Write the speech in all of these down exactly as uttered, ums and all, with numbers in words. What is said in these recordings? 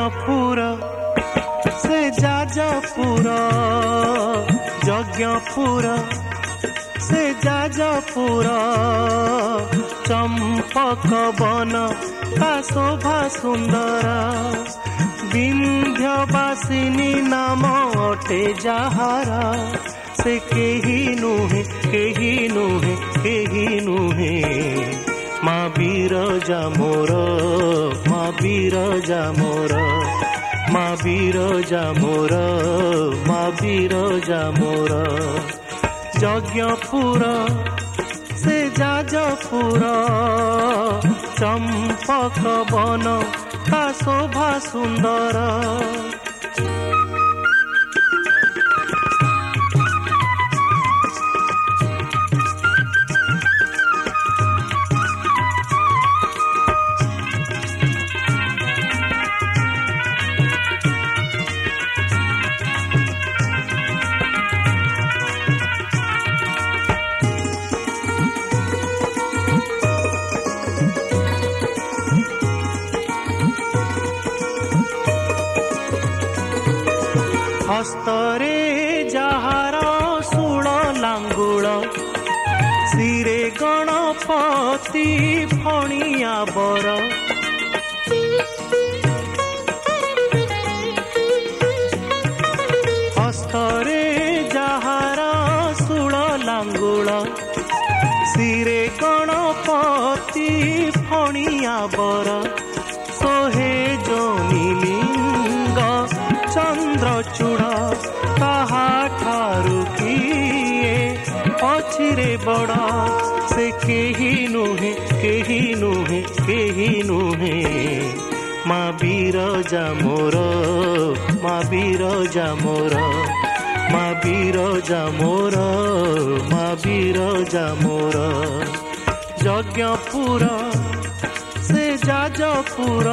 ଯଜ୍ଞପୁର ସେ ଯାଜପୁର, ଯଜ୍ଞପୁର ସେ ଯାଜପୁର, ଚମ୍ପକ ବନ ତା ଶୋଭା ସୁନ୍ଦର, ବିନ୍ଧ୍ୟବାସିନୀ ନାମ ଅଟେ ଯାହାର, ସେ କେହି ନୁହେଁ କେହି ନୁହେଁ କେହି ନୁହେଁ ମା ବିରଜା ମୋର, ମା ବିରଜା ମୋର, ମା ବିରଜା ମୋର, ମା ବିରଜା ମୋର। ଯଜ୍ଞପୁର ସେ ଯାଜପୁର, ଚମ୍ପକ ବନ ତା ଶୋଭା ସୁନ୍ଦର। ହସ୍ତରେ ଯାହାର ଶୂଳ ଲାଙ୍ଗୁଳ, ଶିରେ ଗଣପତି ଫଣିଆ ବର, ହସ୍ତରେ ଯାହାର ଶୂଳ ଲାଙ୍ଗୁଳ, ଶିରେ ଗଣପତି ଫଣିଆ ବର, ସୋହେ ଯୋନିଲିଙ୍ଗ ଚନ୍ଦ୍ରଚୂଡ଼, ତାହା ଠାରୁ କିଏ ଅଛିରେ ବଡ଼, ସେ କେହି ନୁହେଁ କେହି ନୁହେଁ କେହି ନୁହେଁ ମା ବିରଜା ମୋର, ମା ବିରଜା ମୋର, ମା ବିରଜା ମୋର, ମା ବିରଜା ମୋର। ଯଜ୍ଞପୁର ସେ ଯାଜପୁର,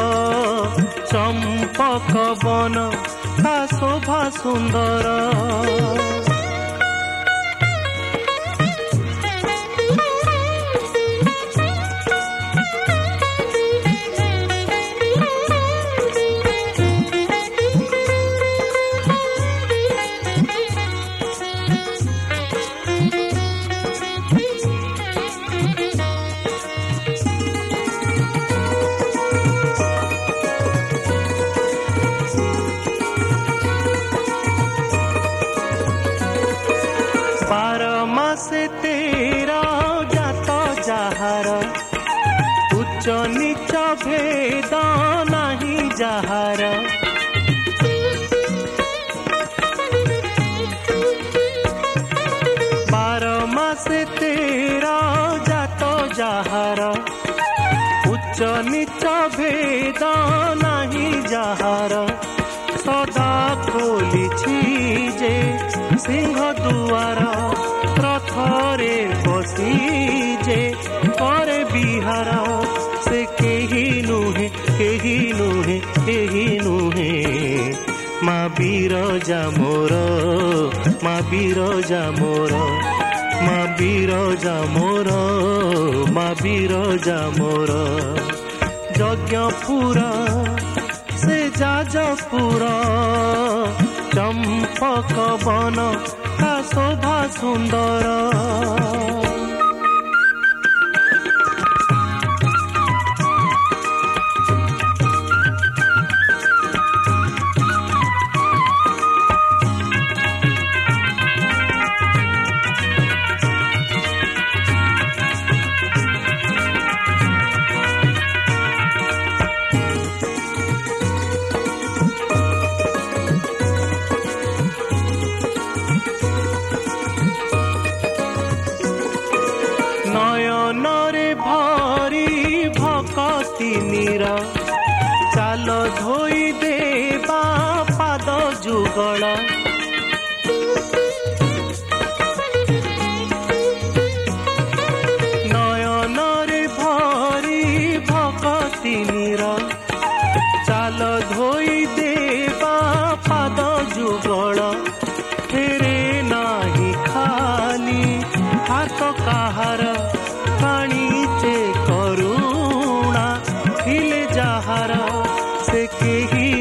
ଚମ୍ପକ ବନ ତା ଶୋଭା ସୁନ୍ଦର। से तेरा जात जाହାର, उच्च नीच भेद नहीं जाହାର, बार मासे तेरा जात जाହାର, उच्च नीच भेद नहीं जाହାର, सदा खोलिछि जे सिंह दुआर, रथरे बसी जे करे बिहार, से केही नुहे केही नुहे केही नुहे मा बिरजा मोर, मा बिरजा मोर, मा बिरजा मोर, मा बिरजा मोर। यज्ञपुर से जाजपुर, चंपक बन ता शोभा सुंदर। नयनरे भरी भक्ति नीरा, चाल धोई देबा पाद जुगल। नयनरे भरी भक्ति नीरा, चाल धोई देबा पाद जुगल। फेरे नाही खाली हाथ काहार, काणीचे करुणा हिले जाहार, से केही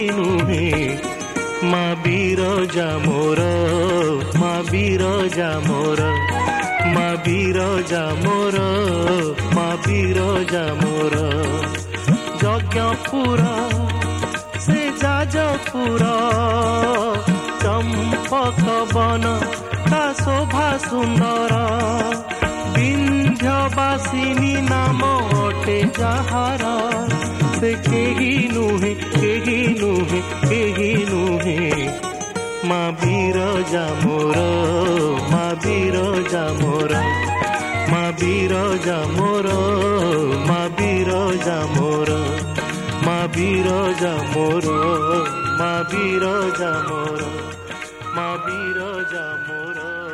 नुहे मा बिरजा मोर मा बिरजा मोर मा बिरजा मोर मा बिरजा मोर यज्ञपुर से जाजपुर चंपक वन ता शोभा सुंदर विंध्यवासिनी नाम अटे जहार से केही नुहे केही नुहे केही नुहे मा बिरजा मोर मा बिरजा मोर मा बिरजा मोर मा बिरजा मोर मा बिरजा मोर मा बिरजा मोर मा बिरजा मोर।